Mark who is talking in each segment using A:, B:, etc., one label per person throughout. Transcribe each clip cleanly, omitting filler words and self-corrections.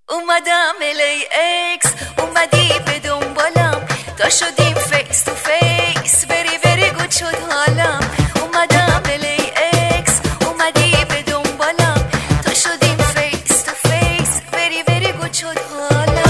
A: اومدم LAX، اومدی به دنبالم، تا شدیم فیس تو فیس، بری گود شد حالم. اومدم LAX، اومدی به دنبالم، تا شدیم فیس تو فیس، بری گود شد حالم.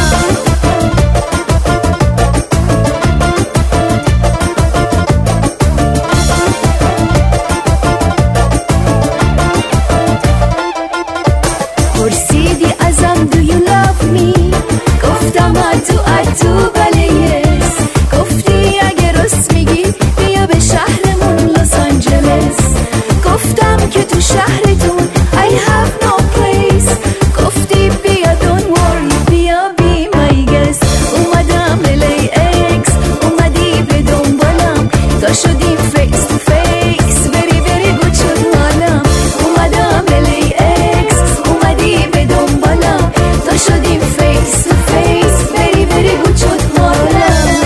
A: پرسیدی ازم do you love me، گفتم ادو بله yes، گفتی اگه راست میگی بیا به شهرمون لس آنجلس، گفتم که تو شهرتون I have no place، گفتی بیا don't worry بیا be my guest. اومدم LAX، اومدی به دنبالم، تا شدیم face to face، بری گود شد حالم. اومدم LAX، اومدی به دنبالم، تا شدیم face to face، بری گود شد حالم.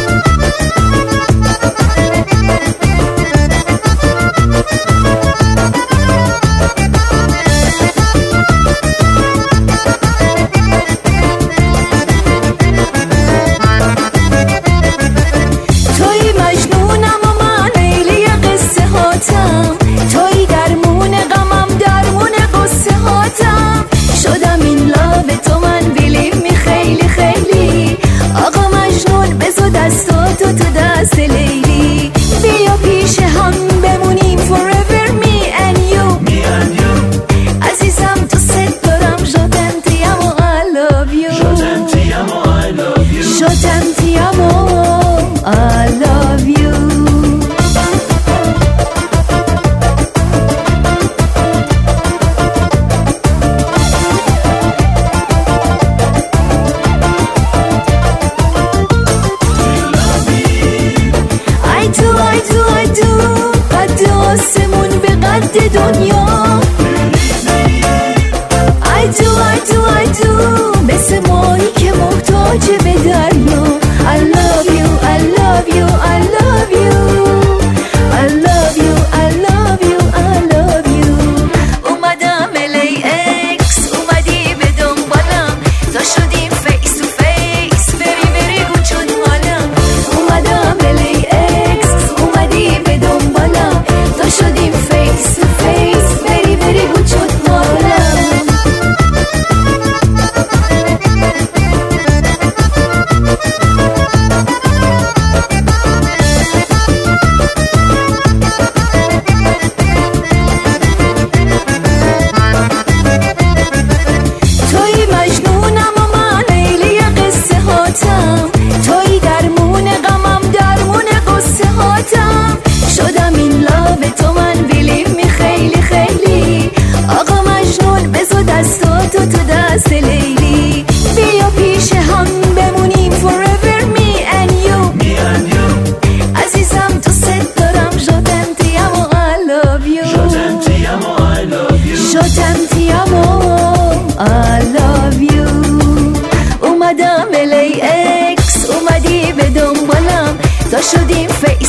A: توی مجنونم و من لیلی قصه هاتم، توی درمون غمم درمون قصه هاتم، شدم این لاب تو من بیلیو می خیلی خیلی. آقا مجنون بزو دستاتو تو دست لیلی، بیا پیش هم بمونیم forever me and you. عزیزم تو ست دارم je t'aime ti amo I love you، je t'aime ti amo I love you. I do قد آسمون به قد دنیا. I do مثل مایی که محتاج به دریا. I love you I love you I love you I love you I love you I love you. اومدم LAX، اومدی به دنبالم، تا شدیم face to face، بری گود شد حالم. اومدم LAX، اومدی به دنبالم، تا شدیم face to face، بری گود شد حالم. توی مجنونم و من لیلی قصه هاتم، توی درمون غمم درمون قصه هاتم، شدم این لاب تو من بیلیو می خیلی خیلی. آقا مجنون بزو دستاتو تو دست لیلی، بیا پیش هم بمونیم forever me and you. عزیزم تو ست دارم je t'aime ti amo I love you، je t'aime ti amo I love you. اومدم LAX، اومدی به دنبالم، تا شدیم